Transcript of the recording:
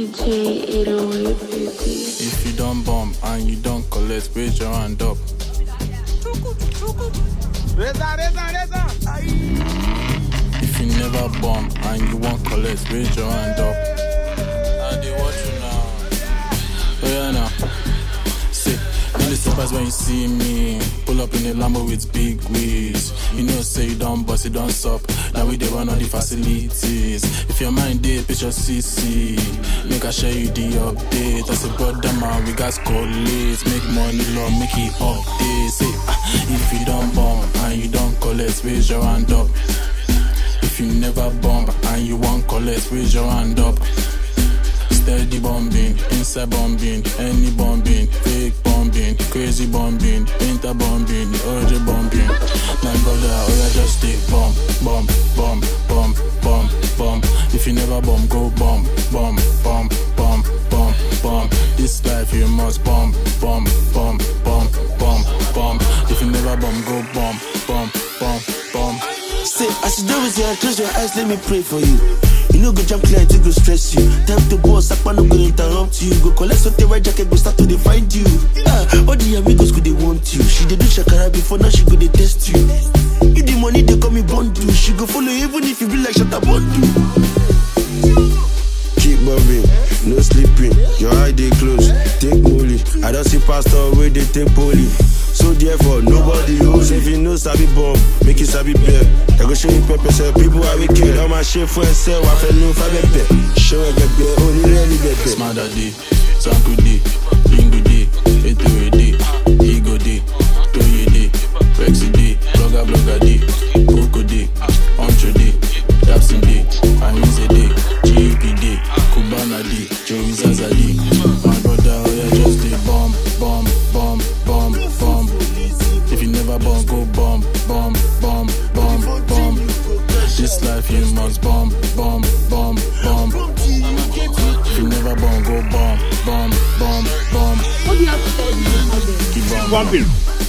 DJ 808 baby. If you don't bomb and you don't collect, raise your hand up. If you never bomb and you won't collect, raise your hand up. And they watch you now. Oh yeah now. See, don't be surprised when you see me. Pull up in a Lambo with big wheels. You know say you don't bust, you don't sup. Now we dey run all the facilities. If your mind dey, pitch your CC. Make I share you the update. I say brother man, we got collate. Make money long, make it update. Say if you don't bomb and you don't collect, raise your hand up. If you never bomb and you won't collect, raise your hand up. Steady bombing, inside bombing, any bombing, fake bombing, crazy bombing, inter bombing, OJ bombing. My brother, oh yeah, just stay bomb, bomb, bomb, bomb, bomb, bomb. If you never bomb, go bomb, bomb, bomb, bomb, bomb, bomb. This life you must bomb, bomb, bomb, bomb, bomb, bomb. If you never bomb, go bomb, bomb, bomb, bomb. Say, as you do with your close your eyes, let me pray for you. You know go jump clear, it go stress you. Time to boss, Akpa no go interrupt you. Go collect something white jacket, go start to dey find you. All the amigos go they want you. She dey do shakara before, now she go they test you. If the money they call me Bondu, she go follow even if you be like Shatta Bondu. Keep bobbing, no sleeping. Your eye they close, take molly. I don't see pastor where they take poly. So therefore, nobody owes. If you know Sabi bomb, make it Sabi bear. I go show you pepper, say people are wicked. All my shit for sale, I feel no fabe. Show a baby, only really baby. Smart day, Sanku day, Lingu day, Eto day, Ego day, Toye day, Rexy day, Blogger day, Coco day, Oncho day, Yapsin day, Amize day, GUP day, Kubana day, Joey Zaza day. My brother, oh yeah, just day bomb, bomb, bomb, bomb, bomb. If you never bomb, go bomb, bomb, bomb, bomb, bomb. This life you must bomb, bomb, bomb, bomb. If you never bomb, go bomb, bomb, bomb, bomb. What do you have to tell me? Keep bombing.